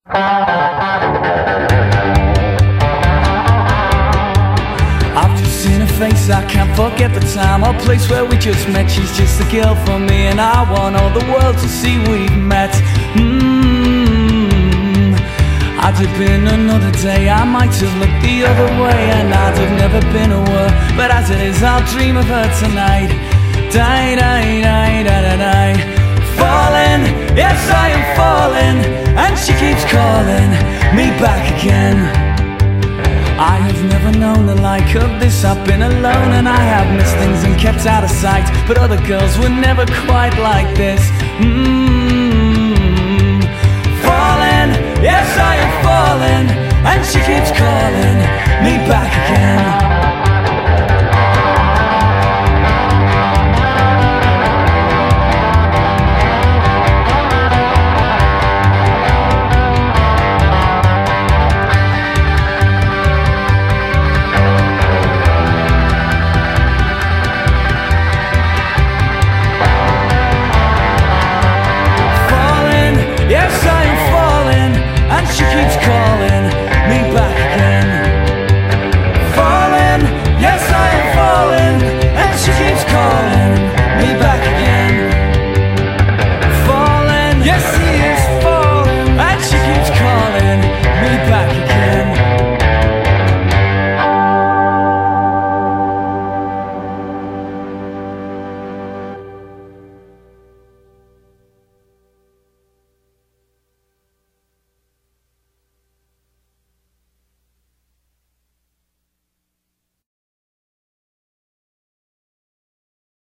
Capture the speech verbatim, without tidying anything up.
I've just seen her face, I can't forget the time or place where we just met. She's just a girl for me, and I want all the world to see we've met. mm. I'd have been another day, I might have looked the other way, and I'd have never been aware. But as it is, I'll dream of her tonight. Die, die, die, die, die, die. Falling, yes I am falling, and she keeps calling me back again. I have never known the like of this. I've been alone and I have missed things and kept out of sight, but other girls were never quite like this. mm. Falling, yes I am falling, and she keeps calling me back again.